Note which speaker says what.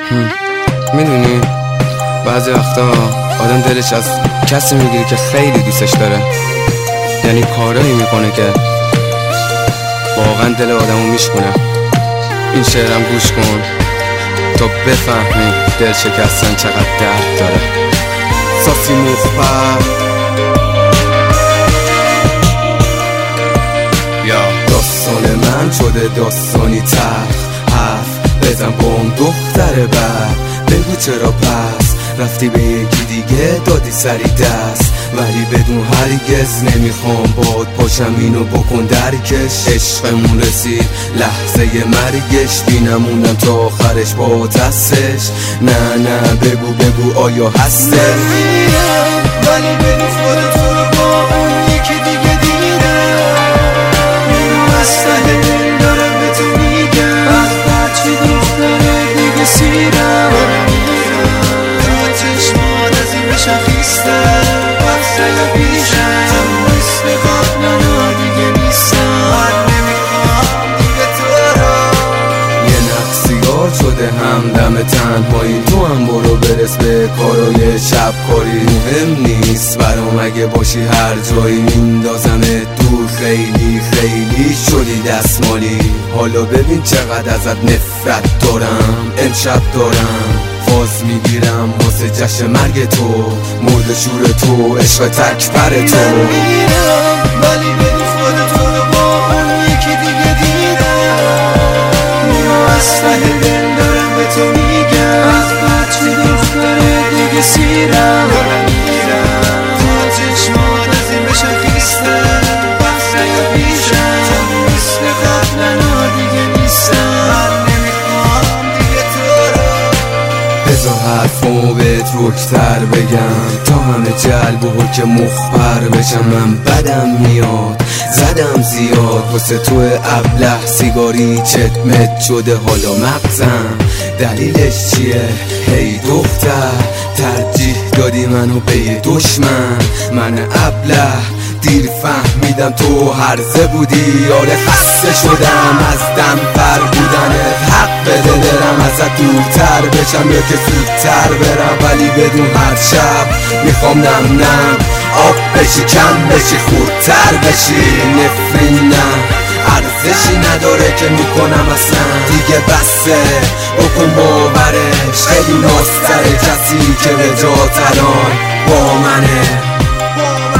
Speaker 1: میدونی بعضی وقتا آدم دلش از کسی میگیره که خیلی دوستش داره، یعنی کارایی میکنه که واقعا دل آدمو میشکنه. این شعرم گوش کن تا بفهمی دل شکستن چقدر درد داره. ساسی مخبر یا داستان من شده داستانی تلخ، حرف بزن با اون دختر بر، بگو چرا پس رفتی به یکی دیگه دادی سری دست، ولی بدون هرگز نمیخوام باد پاشم اینو بکن درکش. عشقمون رسید لحظه مرگش، بینمونم تا آخرش با دستش. نه بگو آیا هستش؟
Speaker 2: ولی بگو خودت رو با اون یکی دیگه دیدم، اینو از ته دل دارم به تو میگم، از بچه دختره دیگه سیرم تا چشمات از این بشن خیستم، وقت پیشم تو مثل قبلا دیگه نیستم، من نمیخوام دیگه تو را.
Speaker 1: یه نقصیار شده همدم تنهایی، تو هم برو برس به کارای شب کاری. مهم نیست برام اگه باشی هر جایی، میندازمه دور خیلی خیلی شدی دستمالی. حالا ببین چقدر ازت نفرت دارم، امشب دارم فاز میگیرم واسه جشن مرگ تو، مرد شور تو، عشق تک پر تو.
Speaker 2: ولی بگو خودت رو با اون یکی دیگه دیدم، اینو از ته دل دارم به تو میگم، از بچه دختره دیگه سیرم تا چشمات از این بشن خیستم، وقت پیشم تو مثل قبلا دیگه نیستم، من نمیخوام دیگه تو را.
Speaker 1: بذار حرفمو بهت رکتر بگم تا همه جلب و حک مخبر بشم. من بدم میاد زدم زیاد واسه تو ابله، سیگاری چتمت شده حالا مغزم، دلیلش چیه؟ هی دختر ترجیح دادی منو به یه دشمن، من ابله دیر فهمیدم تو هرزه بودی. آره خسته شدم از دم پر بودنت، حق بده دلم ازت دورتر بشم یا که زودتر برم، ولی بدون هر شب میخوام نم آب بشی، کم بشی، خورتر بشی. نفرین نه ارزشی نداره که میکنم اصلا دیگه بسه، بکن باورش خیلی ناز داره کسی که به جات الان با منه.